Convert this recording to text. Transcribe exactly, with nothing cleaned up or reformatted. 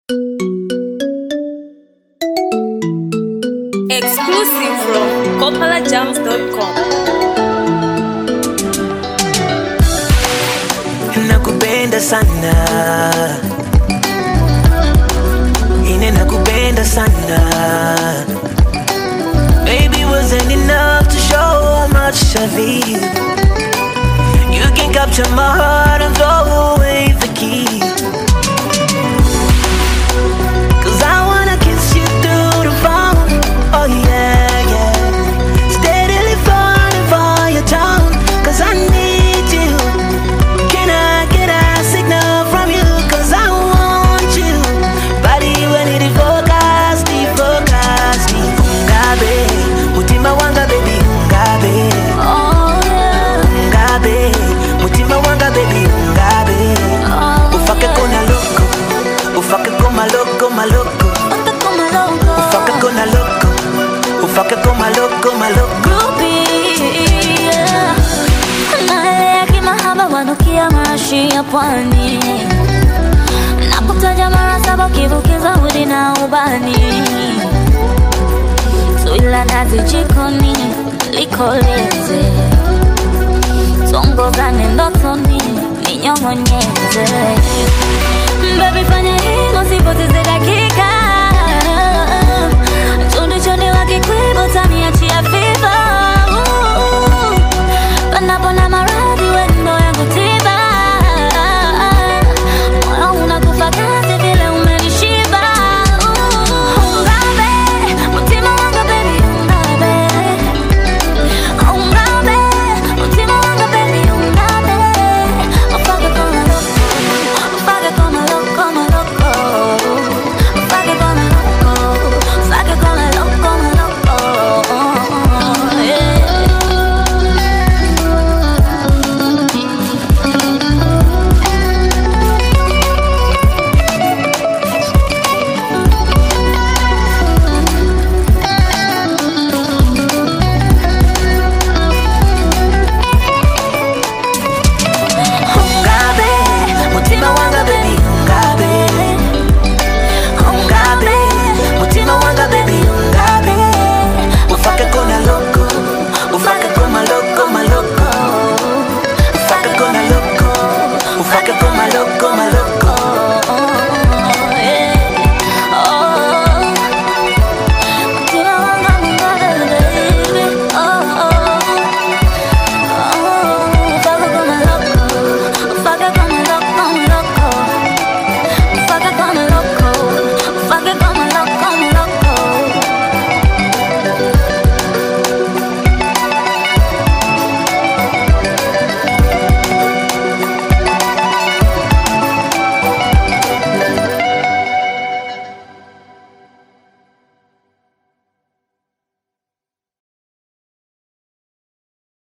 Exclusive from Kopala Jams dot com. Nakupenda sana, ine nakupenda sana. Baby, wasn't enough to show how much I feel. You can capture my heart and throw away the key. Cause I wanna kiss you through the phone. Oh yeah, yeah. Steadily falling for your tone. Cause I need you. Can I get a signal from you? Cause I want you. Body when it focus, the focus. Ungabe, mutima wanga baby, ungabe. Oh yeah. Ungabe, mutima wanga baby, ungabe. Oh, Ufake kona loco, ufake koma loco, maloko. Ufake koma loco, ufake kona loco, ufake koma loco, maloko. groupie, yeah. Naelea kimahaba wanukia marashi ya pwani. Nakutaja mara saba kivukiza hudi na ubani. Suila nazi jikoni, likoleze. Songo gane ndotoni, ninyongonyeze. Baby fanya hii